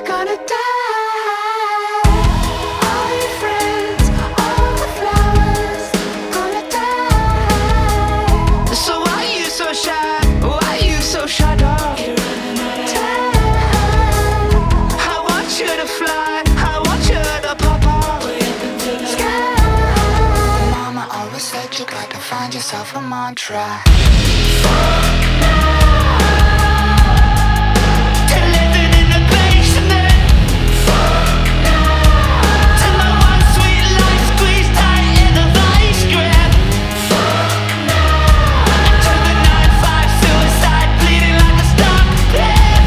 you're gonna die. All your friends, all the flowers, gonna die. So why you so shy? Why you so shy, dog? You're running out of time. I want you to fly, I want you to pop off Way up into the sky. Mama always said you got to find yourself a mantra. to living in the basement. To my one sweet life squeezed tight in a vice grip. To the 9-5 suicide bleeding like a stock pit.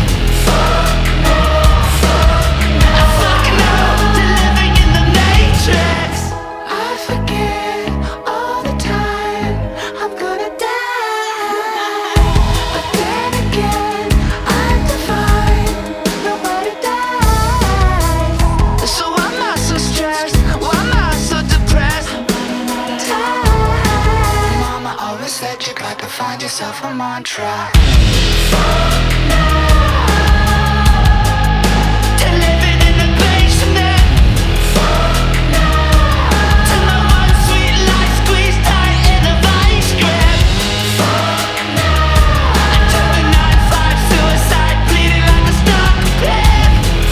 I fucking know to living in the matrix. I forget all the time I'm gonna die. But then again, I'm divine. Nobody dies. So why am I so stressed? Why am I so depressed? Time. Mama always said you got to find yourself a mantra. To living in the basement. To my one sweet life squeezed tight in a vice grip. To the 9-5 suicide bleeding like a stock pit.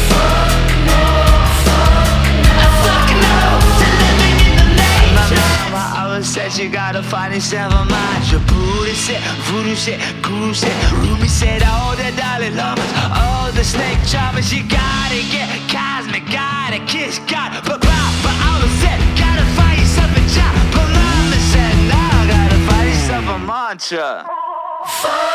I fucking know to living in the matrix. My mama always said you gotta find yourself a mantra. Buddha shit, voodoo shit, guru shit, Rumi said all the Dalai Lamas, all the snake charmers. You gotta get cosmic, gotta kiss God, but I always said gotta find yourself a job. But mama said no, gotta find yourself a mantra.